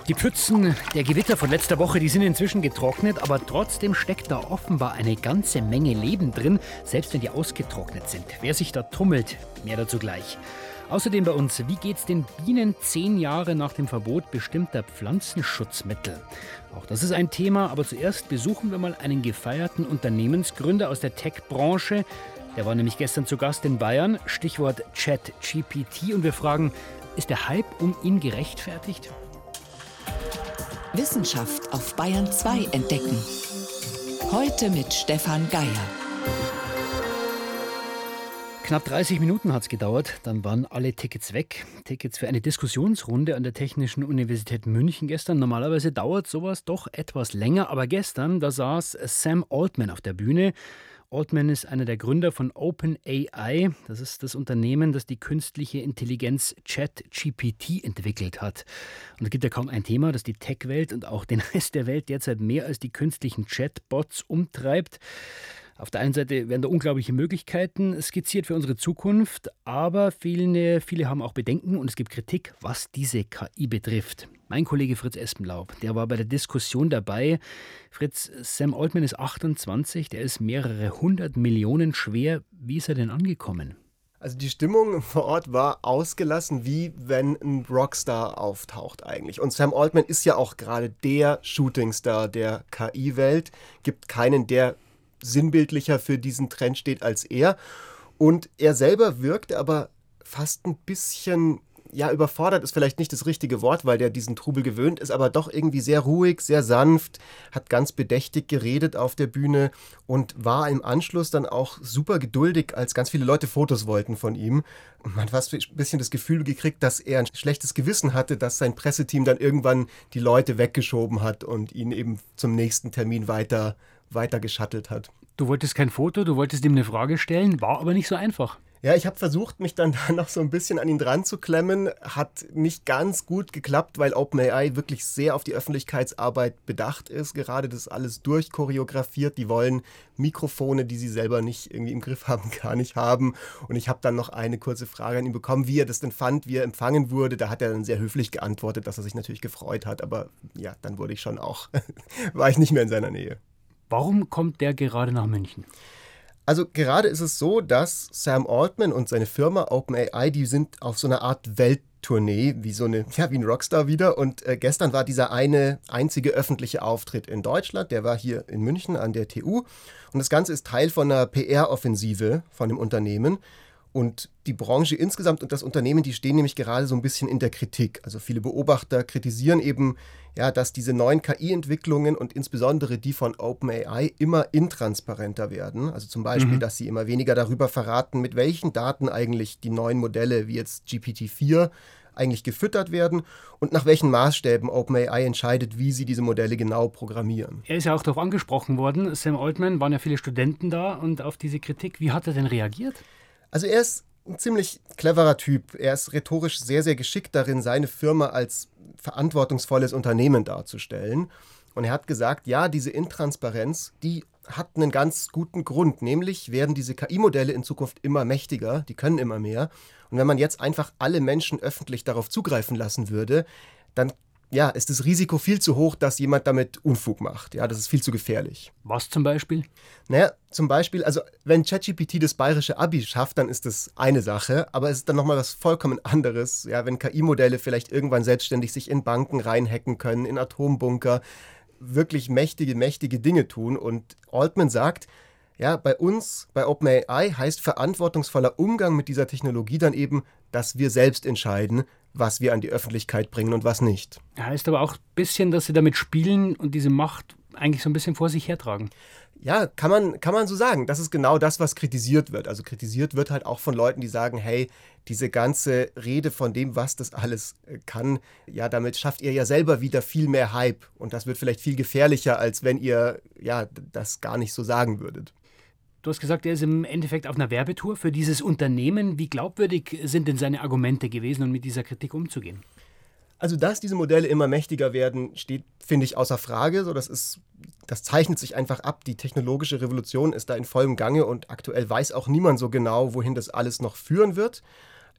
Die Pfützen der Gewitter von letzter Woche, die sind inzwischen getrocknet, aber trotzdem steckt da offenbar eine ganze Menge Leben drin, selbst wenn die ausgetrocknet sind. Wer sich da tummelt, mehr dazu gleich. Außerdem bei uns, wie geht's den Bienen 10 Jahre nach dem Verbot bestimmter Pflanzenschutzmittel? Auch das ist ein Thema, aber zuerst besuchen wir mal einen gefeierten Unternehmensgründer aus der Tech-Branche. Der war nämlich gestern zu Gast in Bayern, Stichwort ChatGPT, und wir fragen, ist der Hype um ihn gerechtfertigt? Wissenschaft auf Bayern 2 entdecken. Heute mit Stefan Geier. Knapp 30 Minuten hat es gedauert, dann waren alle Tickets weg. Tickets für eine Diskussionsrunde an der Technischen Universität München gestern. Normalerweise dauert sowas doch etwas länger, aber gestern, da saß Sam Altman auf der Bühne. Altman ist einer der Gründer von OpenAI. Das ist das Unternehmen, das die künstliche Intelligenz ChatGPT entwickelt hat. Und es gibt ja kaum ein Thema, das die Tech-Welt und auch den Rest der Welt derzeit mehr als die künstlichen Chatbots umtreibt. Auf der einen Seite werden da unglaubliche Möglichkeiten skizziert für unsere Zukunft, aber viele haben auch Bedenken und es gibt Kritik, was diese KI betrifft. Mein Kollege Fritz Espenlaub, der war bei der Diskussion dabei. Fritz, Sam Altman ist 28, der ist mehrere 100 Millionen schwer. Wie ist er denn angekommen? Also die Stimmung vor Ort war ausgelassen, wie wenn ein Rockstar auftaucht eigentlich. Und Sam Altman ist ja auch gerade der Shootingstar der KI-Welt. Gibt keinen, der sinnbildlicher für diesen Trend steht als er. Und er selber wirkte aber fast ein bisschen, überfordert ist vielleicht nicht das richtige Wort, weil der diesen Trubel gewöhnt ist, aber doch irgendwie sehr ruhig, sehr sanft, hat ganz bedächtig geredet auf der Bühne und war im Anschluss dann auch super geduldig, als ganz viele Leute Fotos wollten von ihm. Und man hat fast ein bisschen das Gefühl gekriegt, dass er ein schlechtes Gewissen hatte, dass sein Presseteam dann irgendwann die Leute weggeschoben hat und ihn eben zum nächsten Termin weiter geschattelt hat. Du wolltest kein Foto, du wolltest ihm eine Frage stellen, war aber nicht so einfach. Ja, ich habe versucht, mich dann da noch so ein bisschen an ihn dran zu klemmen. Hat nicht ganz gut geklappt, weil OpenAI wirklich sehr auf die Öffentlichkeitsarbeit bedacht ist. Gerade das alles durchchoreografiert. Die wollen Mikrofone, die sie selber nicht irgendwie im Griff haben, gar nicht haben. Und ich habe dann noch eine kurze Frage an ihn bekommen, wie er das denn fand, wie er empfangen wurde. Da hat er dann sehr höflich geantwortet, dass er sich natürlich gefreut hat. Aber ja, dann wurde ich schon auch, war ich nicht mehr in seiner Nähe. Warum kommt der gerade nach München? Also gerade ist es so, dass Sam Altman und seine Firma OpenAI, die sind auf so einer Art Welttournee, wie ein Rockstar wieder. Und gestern war dieser eine einzige öffentliche Auftritt in Deutschland. Der war hier in München an der TU. Und das Ganze ist Teil von einer PR-Offensive von dem Unternehmen. Und die Branche insgesamt und das Unternehmen, die stehen nämlich gerade so ein bisschen in der Kritik. Also viele Beobachter kritisieren eben, dass diese neuen KI-Entwicklungen und insbesondere die von OpenAI immer intransparenter werden. Also zum Beispiel, dass sie immer weniger darüber verraten, mit welchen Daten eigentlich die neuen Modelle wie jetzt GPT-4 eigentlich gefüttert werden und nach welchen Maßstäben OpenAI entscheidet, wie sie diese Modelle genau programmieren. Er ist ja auch darauf angesprochen worden, Sam Altman, waren ja viele Studenten da und auf diese Kritik. Wie hat er denn reagiert? Also er ist ein ziemlich cleverer Typ. Er ist rhetorisch sehr, sehr geschickt darin, seine Firma als verantwortungsvolles Unternehmen darzustellen. Und er hat gesagt, ja, diese Intransparenz, die hat einen ganz guten Grund. Nämlich werden diese KI-Modelle in Zukunft immer mächtiger, die können immer mehr. Und wenn man jetzt einfach alle Menschen öffentlich darauf zugreifen lassen würde, dann ist das Risiko viel zu hoch, dass jemand damit Unfug macht. Ja, das ist viel zu gefährlich. Was zum Beispiel? Zum Beispiel, also wenn ChatGPT das bayerische Abi schafft, dann ist das eine Sache, aber es ist dann nochmal was vollkommen anderes, wenn KI-Modelle vielleicht irgendwann selbstständig sich in Banken reinhacken können, in Atombunker, wirklich mächtige Dinge tun. Und Altman sagt, bei uns, bei OpenAI, heißt verantwortungsvoller Umgang mit dieser Technologie dann eben, dass wir selbst entscheiden, was wir an die Öffentlichkeit bringen und was nicht. Heißt aber auch ein bisschen, dass sie damit spielen und diese Macht eigentlich so ein bisschen vor sich hertragen. Ja, kann man so sagen. Das ist genau das, was kritisiert wird. Also kritisiert wird halt auch von Leuten, die sagen, hey, diese ganze Rede von dem, was das alles kann, damit schafft ihr ja selber wieder viel mehr Hype. Und das wird vielleicht viel gefährlicher, als wenn ihr das gar nicht so sagen würdet. Du hast gesagt, er ist im Endeffekt auf einer Werbetour für dieses Unternehmen. Wie glaubwürdig sind denn seine Argumente gewesen, um mit dieser Kritik umzugehen? Also, dass diese Modelle immer mächtiger werden, steht, finde ich, außer Frage. Das zeichnet sich einfach ab. Die technologische Revolution ist da in vollem Gange und aktuell weiß auch niemand so genau, wohin das alles noch führen wird.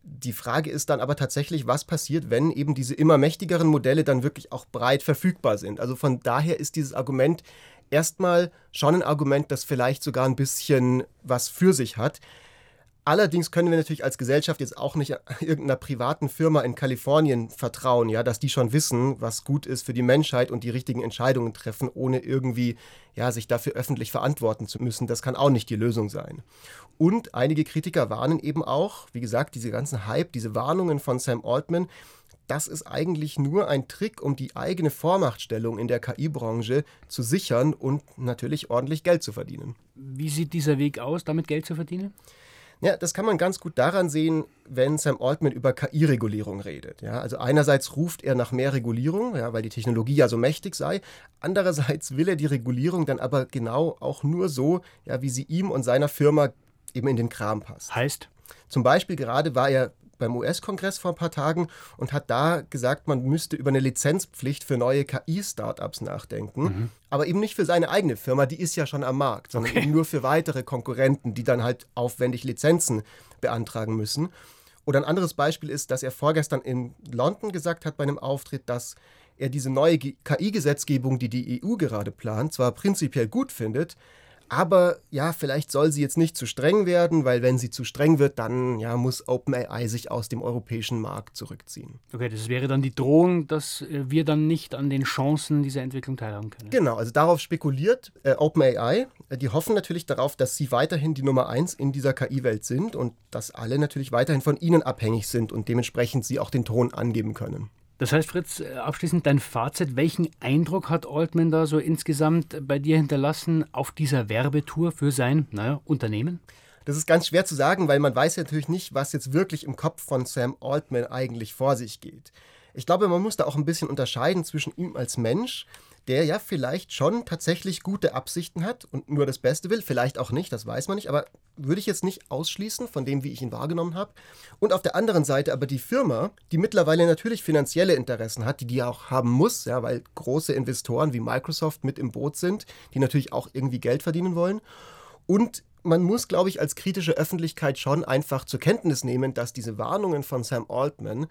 Die Frage ist dann aber tatsächlich, was passiert, wenn eben diese immer mächtigeren Modelle dann wirklich auch breit verfügbar sind. Also von daher ist dieses Argument erstmal schon ein Argument, das vielleicht sogar ein bisschen was für sich hat. Allerdings können wir natürlich als Gesellschaft jetzt auch nicht irgendeiner privaten Firma in Kalifornien vertrauen, ja, dass die schon wissen, was gut ist für die Menschheit und die richtigen Entscheidungen treffen, ohne irgendwie sich dafür öffentlich verantworten zu müssen. Das kann auch nicht die Lösung sein. Und einige Kritiker warnen eben auch, wie gesagt, diese ganzen Hype, diese Warnungen von Sam Altman, das ist eigentlich nur ein Trick, um die eigene Vormachtstellung in der KI-Branche zu sichern und natürlich ordentlich Geld zu verdienen. Wie sieht dieser Weg aus, damit Geld zu verdienen? Ja, das kann man ganz gut daran sehen, wenn Sam Altman über KI-Regulierung redet. Ja, also einerseits ruft er nach mehr Regulierung, ja, weil die Technologie ja so mächtig sei. Andererseits will er die Regulierung dann aber genau auch nur so, ja, wie sie ihm und seiner Firma eben in den Kram passt. Heißt? Zum Beispiel gerade war er beim US-Kongress vor ein paar Tagen und hat da gesagt, man müsste über eine Lizenzpflicht für neue KI-Startups nachdenken. Aber eben nicht für seine eigene Firma, die ist ja schon am Markt, sondern eben nur für weitere Konkurrenten, die dann halt aufwendig Lizenzen beantragen müssen. Oder ein anderes Beispiel ist, dass er vorgestern in London gesagt hat bei einem Auftritt, dass er diese neue KI-Gesetzgebung, die die EU gerade plant, zwar prinzipiell gut findet, aber ja, vielleicht soll sie jetzt nicht zu streng werden, weil wenn sie zu streng wird, dann muss OpenAI sich aus dem europäischen Markt zurückziehen. Okay, das wäre dann die Drohung, dass wir dann nicht an den Chancen dieser Entwicklung teilhaben können. Genau, also darauf spekuliert OpenAI. Die hoffen natürlich darauf, dass sie weiterhin die Nummer 1 in dieser KI-Welt sind und dass alle natürlich weiterhin von ihnen abhängig sind und dementsprechend sie auch den Ton angeben können. Das heißt, Fritz, abschließend dein Fazit. Welchen Eindruck hat Altman da so insgesamt bei dir hinterlassen auf dieser Werbetour für sein Unternehmen? Das ist ganz schwer zu sagen, weil man weiß ja natürlich nicht, was jetzt wirklich im Kopf von Sam Altman eigentlich vor sich geht. Ich glaube, man muss da auch ein bisschen unterscheiden zwischen ihm als Mensch, der ja vielleicht schon tatsächlich gute Absichten hat und nur das Beste will, vielleicht auch nicht, das weiß man nicht, aber würde ich jetzt nicht ausschließen von dem, wie ich ihn wahrgenommen habe. Und auf der anderen Seite aber die Firma, die mittlerweile natürlich finanzielle Interessen hat, die auch haben muss, ja, weil große Investoren wie Microsoft mit im Boot sind, die natürlich auch irgendwie Geld verdienen wollen. Und man muss, glaube ich, als kritische Öffentlichkeit schon einfach zur Kenntnis nehmen, dass diese Warnungen von Sam Altman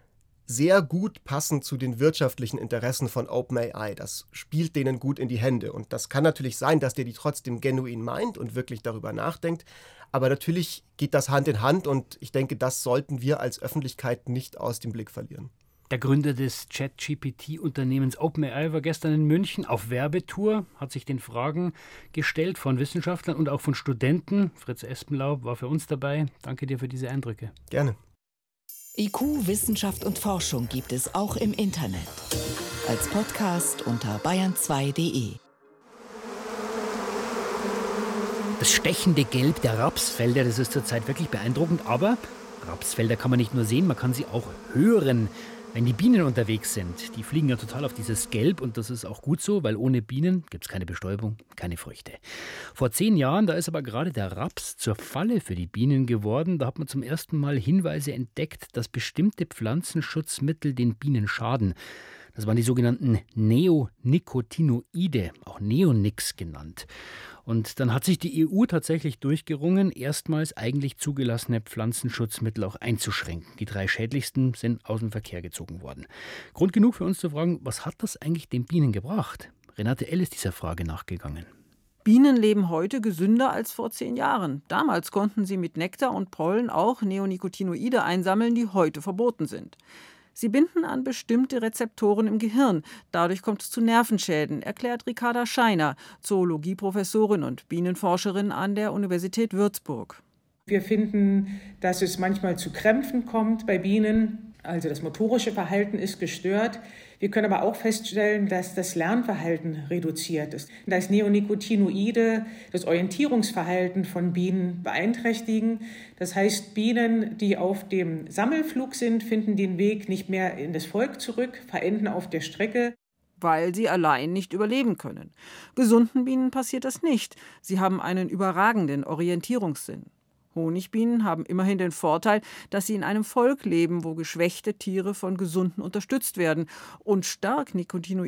sehr gut passen zu den wirtschaftlichen Interessen von OpenAI. Das spielt denen gut in die Hände. Und das kann natürlich sein, dass der die trotzdem genuin meint und wirklich darüber nachdenkt. Aber natürlich geht das Hand in Hand und ich denke, das sollten wir als Öffentlichkeit nicht aus dem Blick verlieren. Der Gründer des ChatGPT-Unternehmens OpenAI war gestern in München auf Werbetour, hat sich den Fragen gestellt von Wissenschaftlern und auch von Studenten. Fritz Espenlaub war für uns dabei. Danke dir für diese Eindrücke. Gerne. IQ, Wissenschaft und Forschung gibt es auch im Internet. Als Podcast unter bayern2.de. Das stechende Gelb der Rapsfelder, das ist zurzeit wirklich beeindruckend. Aber Rapsfelder kann man nicht nur sehen, man kann sie auch hören. Wenn die Bienen unterwegs sind, die fliegen ja total auf dieses Gelb und das ist auch gut so, weil ohne Bienen gibt es keine Bestäubung, keine Früchte. Vor 10 Jahren, da ist aber gerade der Raps zur Falle für die Bienen geworden. Da hat man zum ersten Mal Hinweise entdeckt, dass bestimmte Pflanzenschutzmittel den Bienen schaden. Das waren die sogenannten Neonicotinoide, auch Neonics genannt. Und dann hat sich die EU tatsächlich durchgerungen, erstmals eigentlich zugelassene Pflanzenschutzmittel auch einzuschränken. Die 3 schädlichsten sind aus dem Verkehr gezogen worden. Grund genug für uns zu fragen, was hat das eigentlich den Bienen gebracht? Renate L. ist dieser Frage nachgegangen. Bienen leben heute gesünder als vor 10 Jahren. Damals konnten sie mit Nektar und Pollen auch Neonicotinoide einsammeln, die heute verboten sind. Sie binden an bestimmte Rezeptoren im Gehirn. Dadurch kommt es zu Nervenschäden, erklärt Ricarda Scheiner, Zoologieprofessorin und Bienenforscherin an der Universität Würzburg. Wir finden, dass es manchmal zu Krämpfen kommt bei Bienen. Also das motorische Verhalten ist gestört. Wir können aber auch feststellen, dass das Lernverhalten reduziert ist. Dass Neonicotinoide das Orientierungsverhalten von Bienen beeinträchtigen. Das heißt, Bienen, die auf dem Sammelflug sind, finden den Weg nicht mehr in das Volk zurück, verenden auf der Strecke. Weil sie allein nicht überleben können. Gesunden Bienen passiert das nicht. Sie haben einen überragenden Orientierungssinn. Honigbienen haben immerhin den Vorteil, dass sie in einem Volk leben, wo geschwächte Tiere von Gesunden unterstützt werden und stark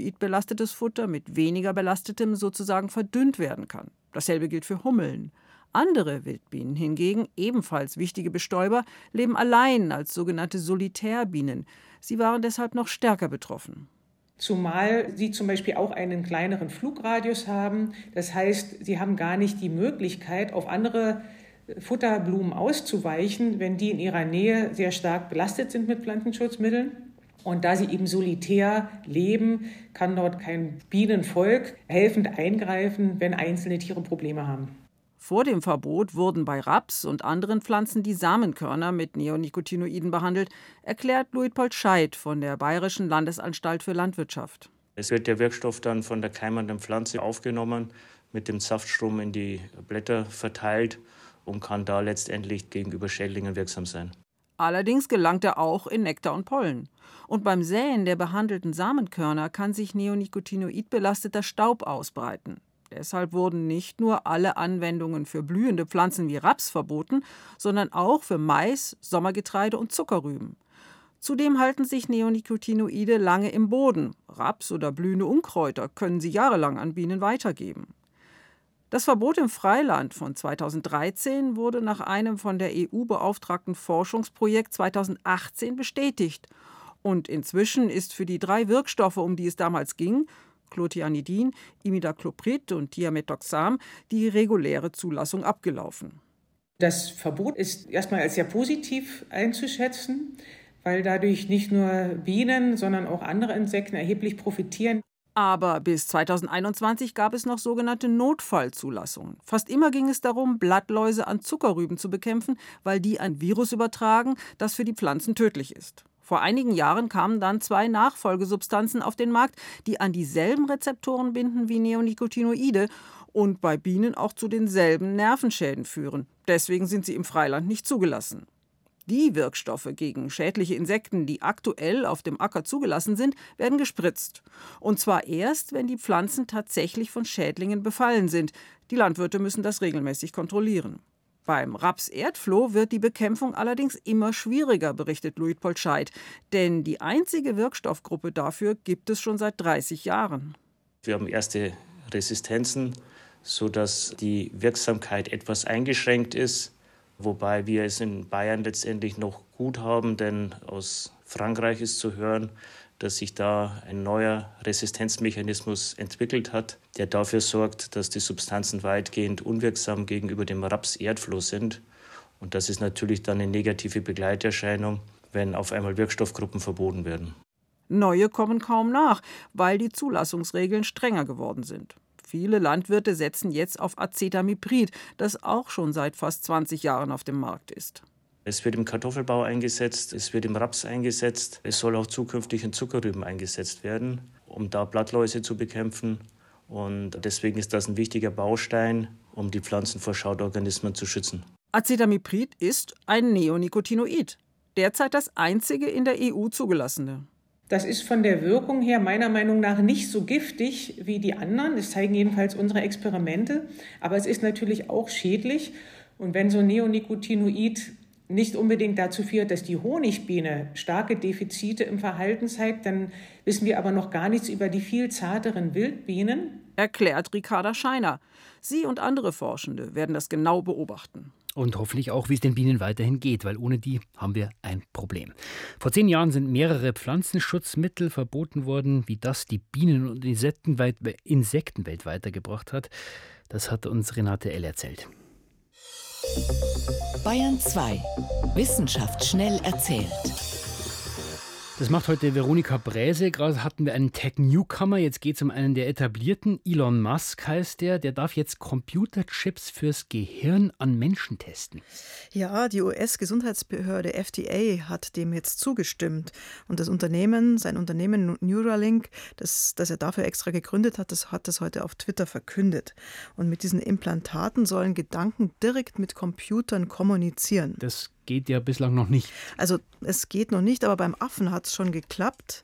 nicotinoidbelastetes Futter mit weniger belastetem sozusagen verdünnt werden kann. Dasselbe gilt für Hummeln. Andere Wildbienen hingegen, ebenfalls wichtige Bestäuber, leben allein als sogenannte Solitärbienen. Sie waren deshalb noch stärker betroffen. Zumal sie zum Beispiel auch einen kleineren Flugradius haben. Das heißt, sie haben gar nicht die Möglichkeit, auf andere Futterblumen auszuweichen, wenn die in ihrer Nähe sehr stark belastet sind mit Pflanzenschutzmitteln. Und da sie eben solitär leben, kann dort kein Bienenvolk helfend eingreifen, wenn einzelne Tiere Probleme haben. Vor dem Verbot wurden bei Raps und anderen Pflanzen die Samenkörner mit Neonicotinoiden behandelt, erklärt Luitpold Scheidt von der Bayerischen Landesanstalt für Landwirtschaft. Es wird der Wirkstoff dann von der keimenden Pflanze aufgenommen, mit dem Saftstrom in die Blätter verteilt und kann da letztendlich gegenüber Schädlingen wirksam sein. Allerdings gelangt er auch in Nektar und Pollen. Und beim Säen der behandelten Samenkörner kann sich neonicotinoidbelasteter Staub ausbreiten. Deshalb wurden nicht nur alle Anwendungen für blühende Pflanzen wie Raps verboten, sondern auch für Mais, Sommergetreide und Zuckerrüben. Zudem halten sich Neonicotinoide lange im Boden. Raps oder blühende Unkräuter können sie jahrelang an Bienen weitergeben. Das Verbot im Freiland von 2013 wurde nach einem von der EU beauftragten Forschungsprojekt 2018 bestätigt. Und inzwischen ist für die 3 Wirkstoffe, um die es damals ging, Clothianidin, Imidacloprid und Diamethoxam, die reguläre Zulassung abgelaufen. Das Verbot ist erstmal als sehr positiv einzuschätzen, weil dadurch nicht nur Bienen, sondern auch andere Insekten erheblich profitieren. Aber bis 2021 gab es noch sogenannte Notfallzulassungen. Fast immer ging es darum, Blattläuse an Zuckerrüben zu bekämpfen, weil die ein Virus übertragen, das für die Pflanzen tödlich ist. Vor einigen Jahren kamen dann 2 Nachfolgesubstanzen auf den Markt, die an dieselben Rezeptoren binden wie Neonicotinoide und bei Bienen auch zu denselben Nervenschäden führen. Deswegen sind sie im Freiland nicht zugelassen. Die Wirkstoffe gegen schädliche Insekten, die aktuell auf dem Acker zugelassen sind, werden gespritzt. Und zwar erst, wenn die Pflanzen tatsächlich von Schädlingen befallen sind. Die Landwirte müssen das regelmäßig kontrollieren. Beim Raps-Erdfloh wird die Bekämpfung allerdings immer schwieriger, berichtet Luitpold Scheidt. Denn die einzige Wirkstoffgruppe dafür gibt es schon seit 30 Jahren. Wir haben erste Resistenzen, sodass die Wirksamkeit etwas eingeschränkt ist. Wobei wir es in Bayern letztendlich noch gut haben, denn aus Frankreich ist zu hören, dass sich da ein neuer Resistenzmechanismus entwickelt hat, der dafür sorgt, dass die Substanzen weitgehend unwirksam gegenüber dem Raps-Erdfloh sind. Und das ist natürlich dann eine negative Begleiterscheinung, wenn auf einmal Wirkstoffgruppen verboten werden. Neue kommen kaum nach, weil die Zulassungsregeln strenger geworden sind. Viele Landwirte setzen jetzt auf Acetamiprid, das auch schon seit fast 20 Jahren auf dem Markt ist. Es wird im Kartoffelbau eingesetzt, es wird im Raps eingesetzt, es soll auch zukünftig in Zuckerrüben eingesetzt werden, um da Blattläuse zu bekämpfen. Und deswegen ist das ein wichtiger Baustein, um die Pflanzen vor Schadorganismen zu schützen. Acetamiprid ist ein Neonicotinoid, derzeit das einzige in der EU zugelassene. Das ist von der Wirkung her meiner Meinung nach nicht so giftig wie die anderen. Das zeigen jedenfalls unsere Experimente. Aber es ist natürlich auch schädlich. Und wenn so ein Neonicotinoid nicht unbedingt dazu führt, dass die Honigbiene starke Defizite im Verhalten zeigt, dann wissen wir aber noch gar nichts über die viel zarteren Wildbienen. Erklärt Ricarda Scheiner. Sie und andere Forschende werden das genau beobachten. Und hoffentlich auch, wie es den Bienen weiterhin geht, weil ohne die haben wir ein Problem. Vor 10 Jahren sind mehrere Pflanzenschutzmittel verboten worden, wie das die Bienen und Insektenwelt weitergebracht hat. Das hat uns Renate L. erzählt. Bayern 2. Wissenschaft schnell erzählt. Das macht heute Veronika Bräse. Gerade hatten wir einen Tech-Newcomer. Jetzt geht es um einen der etablierten. Elon Musk heißt der. Der darf jetzt Computerchips fürs Gehirn an Menschen testen. Ja, die US-Gesundheitsbehörde FDA hat dem jetzt zugestimmt. Und sein Unternehmen Neuralink, das er dafür extra gegründet hat, hat das heute auf Twitter verkündet. Und mit diesen Implantaten sollen Gedanken direkt mit Computern kommunizieren. Das geht ja bislang noch nicht. Also es geht noch nicht, aber beim Affen hat es schon geklappt.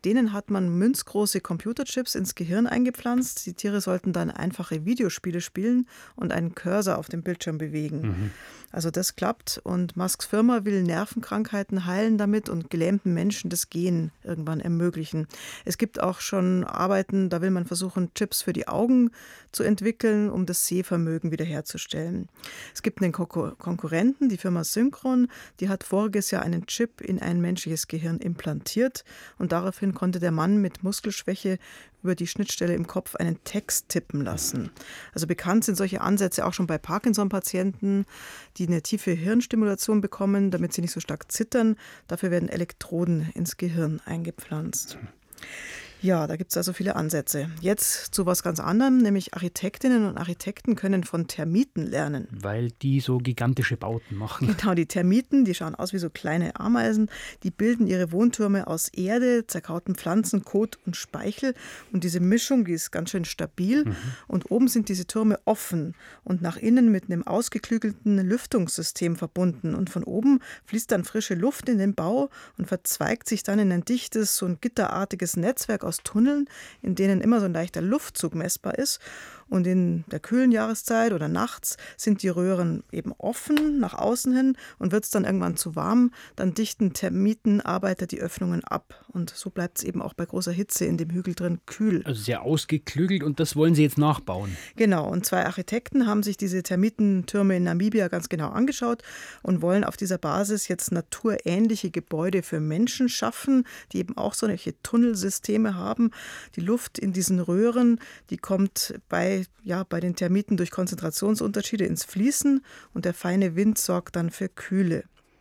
denen hat man münzgroße Computerchips ins Gehirn eingepflanzt. Die Tiere sollten dann einfache Videospiele spielen und einen Cursor auf dem Bildschirm bewegen. Also das klappt und Musks Firma will Nervenkrankheiten heilen damit und gelähmten Menschen das Gehen irgendwann ermöglichen. Es gibt auch schon Arbeiten, da will man versuchen, Chips für die Augen zu entwickeln, um das Sehvermögen wiederherzustellen. Es gibt einen Konkurrenten, die Firma Synchron, die hat voriges Jahr einen Chip in ein menschliches Gehirn implantiert und daraufhin konnte der Mann mit Muskelschwäche über die Schnittstelle im Kopf einen Text tippen lassen. Also bekannt sind solche Ansätze auch schon bei Parkinson-Patienten, die eine tiefe Hirnstimulation bekommen, damit sie nicht so stark zittern. Dafür werden Elektroden ins Gehirn eingepflanzt. Ja, da gibt es also viele Ansätze. Jetzt zu was ganz anderem, nämlich Architektinnen und Architekten können von Termiten lernen. Weil die so gigantische Bauten machen. Genau, die Termiten, die schauen aus wie so kleine Ameisen, die bilden ihre Wohntürme aus Erde, zerkauten Pflanzen, Kot und Speichel und diese Mischung, die ist ganz schön stabil und oben sind diese Türme offen und nach innen mit einem ausgeklügelten Lüftungssystem verbunden und von oben fließt dann frische Luft in den Bau und verzweigt sich dann in ein dichtes, so ein gitterartiges Netzwerk aus Tunneln, in denen immer so ein leichter Luftzug messbar ist. Und in der kühlen Jahreszeit oder nachts sind die Röhren eben offen nach außen hin und wird es dann irgendwann zu warm, dann dichten Termitenarbeiter die Öffnungen ab. Und so bleibt es eben auch bei großer Hitze in dem Hügel drin kühl. Also sehr ausgeklügelt und das wollen Sie jetzt nachbauen. Genau, und 2 Architekten haben sich diese Termitentürme in Namibia ganz genau angeschaut und wollen auf dieser Basis jetzt naturähnliche Gebäude für Menschen schaffen, die eben auch solche Tunnelsysteme haben. Die Luft in diesen Röhren, die kommt bei den Termiten durch Konzentrationsunterschiede ins Fließen und der feine Wind sorgt dann für Kühle.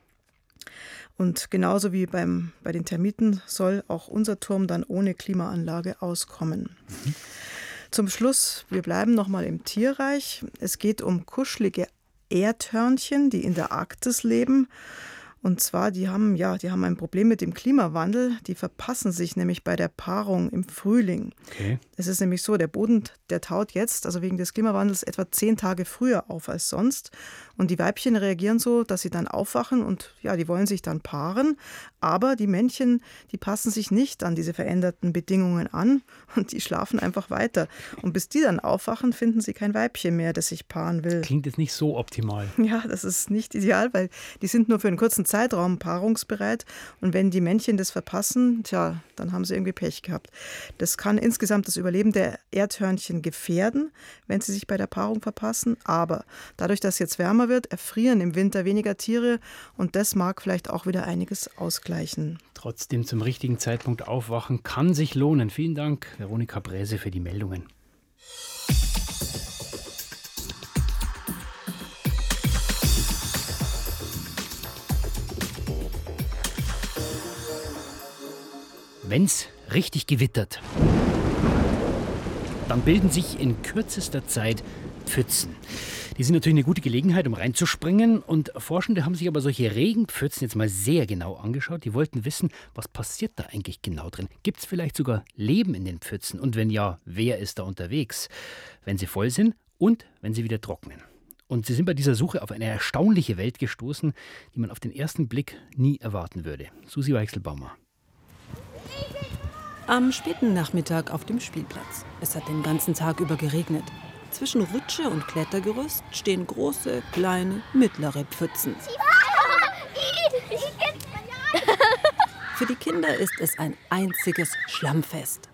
Und genauso wie bei den Termiten soll auch unser Turm dann ohne Klimaanlage auskommen. Zum Schluss, wir bleiben nochmal im Tierreich. Es geht um kuschelige Erdhörnchen, die in der Arktis leben. Und zwar, die haben ein Problem mit dem Klimawandel. Die verpassen sich nämlich bei der Paarung im Frühling. Okay. Es ist nämlich so, der Boden, der taut jetzt, also wegen des Klimawandels, etwa 10 Tage früher auf als sonst. Und die Weibchen reagieren so, dass sie dann aufwachen und die wollen sich dann paaren. Aber die Männchen, die passen sich nicht an diese veränderten Bedingungen an und die schlafen einfach weiter. Und bis die dann aufwachen, finden sie kein Weibchen mehr, das sich paaren will. Klingt jetzt nicht so optimal. Ja, das ist nicht ideal, weil die sind nur für einen kurzen Zeitraum paarungsbereit. Und wenn die Männchen das verpassen, dann haben sie irgendwie Pech gehabt. Das kann insgesamt das Überleben der Erdhörnchen gefährden, wenn sie sich bei der Paarung verpassen. Aber dadurch, dass es jetzt wärmer wird, erfrieren im Winter weniger Tiere und das mag vielleicht auch wieder einiges ausgleichen. Trotzdem zum richtigen Zeitpunkt aufwachen kann sich lohnen. Vielen Dank, Veronika Bräse, für die Meldungen. Wenn's richtig gewittert, dann bilden sich in kürzester Zeit Pfützen. Die sind natürlich eine gute Gelegenheit, um reinzuspringen. Und Forschende haben sich aber solche Regenpfützen jetzt mal sehr genau angeschaut. Die wollten wissen, was passiert da eigentlich genau drin? Gibt es vielleicht sogar Leben in den Pfützen? Und wenn ja, wer ist da unterwegs? Wenn sie voll sind und wenn sie wieder trocknen. Und sie sind bei dieser Suche auf eine erstaunliche Welt gestoßen, die man auf den ersten Blick nie erwarten würde. Susi Weichselbaumer. Am späten Nachmittag auf dem Spielplatz. Es hat den ganzen Tag über geregnet. Zwischen Rutsche und Klettergerüst stehen große, kleine, mittlere Pfützen. Für die Kinder ist es ein einziges Schlammfest.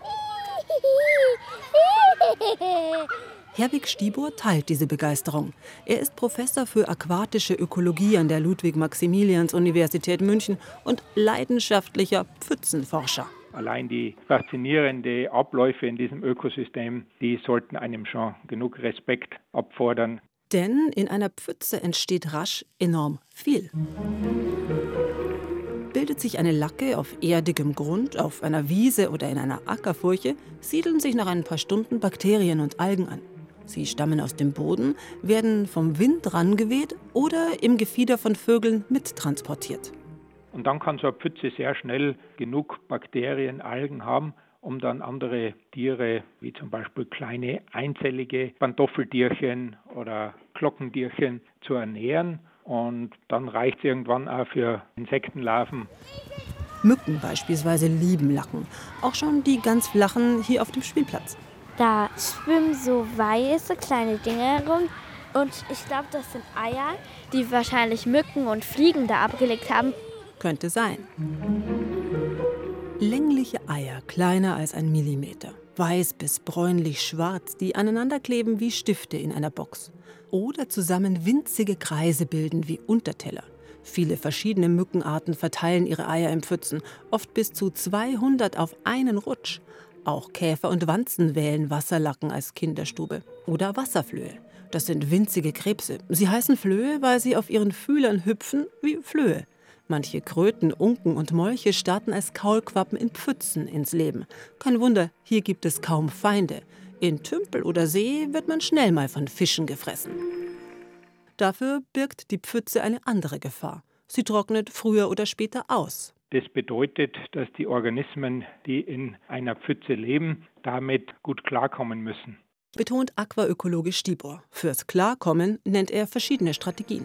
Herwig Stibur teilt diese Begeisterung. Er ist Professor für aquatische Ökologie an der Ludwig-Maximilians-Universität München und leidenschaftlicher Pfützenforscher. Allein die faszinierenden Abläufe in diesem Ökosystem, die sollten einem schon genug Respekt abfordern. Denn in einer Pfütze entsteht rasch enorm viel. Bildet sich eine Lacke auf erdigem Grund, auf einer Wiese oder in einer Ackerfurche, siedeln sich nach ein paar Stunden Bakterien und Algen an. Sie stammen aus dem Boden, werden vom Wind rangeweht oder im Gefieder von Vögeln mittransportiert. Und dann kann so eine Pfütze sehr schnell genug Bakterien, Algen haben, um dann andere Tiere, wie zum Beispiel kleine einzellige Pantoffeltierchen oder Glockentierchen, zu ernähren. Und dann reicht es irgendwann auch für Insektenlarven. Mücken beispielsweise lieben Lacken. Auch schon die ganz flachen hier auf dem Spielplatz. Da schwimmen so weiße kleine Dinge herum. Und ich glaube, das sind Eier, die wahrscheinlich Mücken und Fliegen da abgelegt haben. Könnte sein. Längliche Eier, kleiner als 1 Millimeter. Weiß bis bräunlich-schwarz, die aneinanderkleben wie Stifte in einer Box. Oder zusammen winzige Kreise bilden wie Unterteller. Viele verschiedene Mückenarten verteilen ihre Eier in Pfützen, oft bis zu 200 auf einen Rutsch. Auch Käfer und Wanzen wählen Wasserlacken als Kinderstube. Oder Wasserflöhe. Das sind winzige Krebse. Sie heißen Flöhe, weil sie auf ihren Fühlern hüpfen wie Flöhe. Manche Kröten, Unken und Molche starten als Kaulquappen in Pfützen ins Leben. Kein Wunder, hier gibt es kaum Feinde. In Tümpel oder See wird man schnell mal von Fischen gefressen. Dafür birgt die Pfütze eine andere Gefahr. Sie trocknet früher oder später aus. Das bedeutet, dass die Organismen, die in einer Pfütze leben, damit gut klarkommen müssen. Betont Aquaökologe Stibor. Fürs Klarkommen nennt er verschiedene Strategien.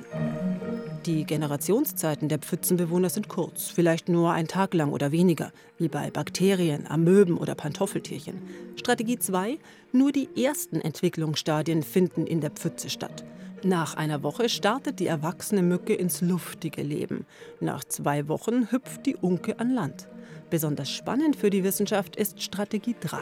Die Generationszeiten der Pfützenbewohner sind kurz, vielleicht nur 1 Tag lang oder weniger, wie bei Bakterien, Amöben oder Pantoffeltierchen. Strategie 2: Nur die ersten Entwicklungsstadien finden in der Pfütze statt. Nach einer Woche startet die erwachsene Mücke ins luftige Leben. Nach 2 Wochen hüpft die Unke an Land. Besonders spannend für die Wissenschaft ist Strategie 3.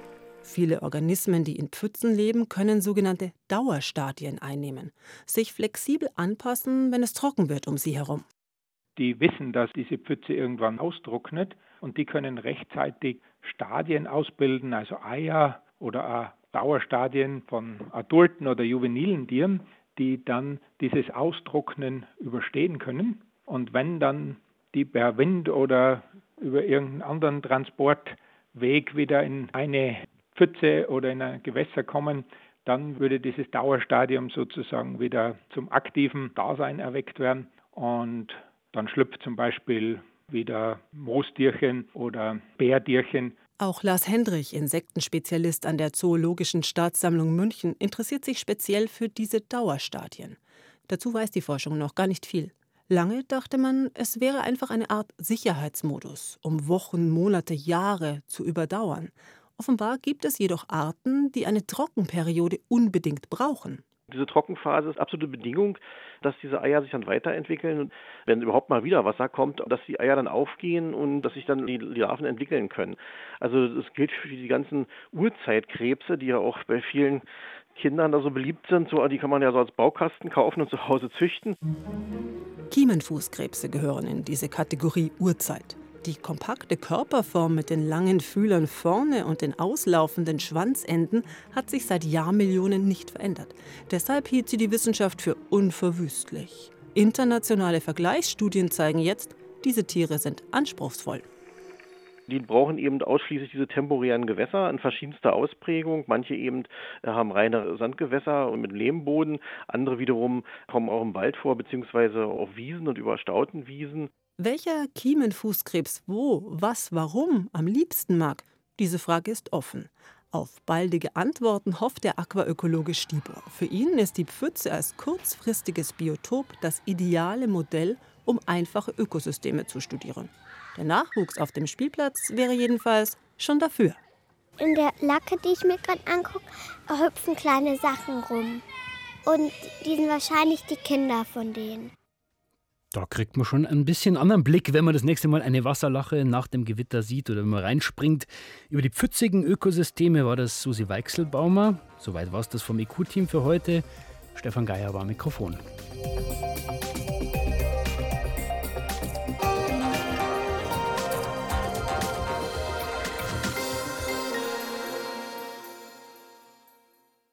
Viele Organismen, die in Pfützen leben, können sogenannte Dauerstadien einnehmen, sich flexibel anpassen, wenn es trocken wird um sie herum. Die wissen, dass diese Pfütze irgendwann austrocknet und die können rechtzeitig Stadien ausbilden, also Eier oder auch Dauerstadien von adulten oder juvenilen Tieren, die dann dieses Austrocknen überstehen können. Und wenn dann die per Wind oder über irgendeinen anderen Transportweg wieder in eine Pfütze oder in ein Gewässer kommen, dann würde dieses Dauerstadium sozusagen wieder zum aktiven Dasein erweckt werden und dann schlüpft zum Beispiel wieder Moostierchen oder Bärtierchen. Auch Lars Hendrich, Insektenspezialist an der Zoologischen Staatssammlung München, interessiert sich speziell für diese Dauerstadien. Dazu weiß die Forschung noch gar nicht viel. Lange dachte man, es wäre einfach eine Art Sicherheitsmodus, um Wochen, Monate, Jahre zu überdauern. Offenbar gibt es jedoch Arten, die eine Trockenperiode unbedingt brauchen. Diese Trockenphase ist absolute Bedingung, dass diese Eier sich dann weiterentwickeln und wenn überhaupt mal wieder Wasser kommt, dass die Eier dann aufgehen und dass sich dann die Larven entwickeln können. Also das gilt für die ganzen Urzeitkrebse, die ja auch bei vielen Kindern da so beliebt sind. So, die kann man ja so als Baukasten kaufen und zu Hause züchten. Kiemenfußkrebse gehören in diese Kategorie Urzeit. Die kompakte Körperform mit den langen Fühlern vorne und den auslaufenden Schwanzenden hat sich seit Jahrmillionen nicht verändert. Deshalb hielt sie die Wissenschaft für unverwüstlich. Internationale Vergleichsstudien zeigen jetzt, diese Tiere sind anspruchsvoll. Die brauchen eben ausschließlich diese temporären Gewässer in verschiedenster Ausprägung. Manche eben haben reine Sandgewässer und mit Lehmboden. Andere wiederum kommen auch im Wald vor, beziehungsweise auf Wiesen und überstauten Wiesen. Welcher Kiemenfußkrebs wo, was, warum am liebsten mag, diese Frage ist offen. Auf baldige Antworten hofft der Aquaökologe Stibor. Für ihn ist die Pfütze als kurzfristiges Biotop das ideale Modell, um einfache Ökosysteme zu studieren. Der Nachwuchs auf dem Spielplatz wäre jedenfalls schon dafür. In der Lacke, die ich mir gerade angucke, hüpfen kleine Sachen rum. Und die sind wahrscheinlich die Kinder von denen. Da kriegt man schon ein bisschen anderen Blick, wenn man das nächste Mal eine Wasserlache nach dem Gewitter sieht oder wenn man reinspringt. Über die pfützigen Ökosysteme war das Susi Weichselbaumer. Soweit war es das vom IQ-Team für heute. Stefan Geier war am Mikrofon.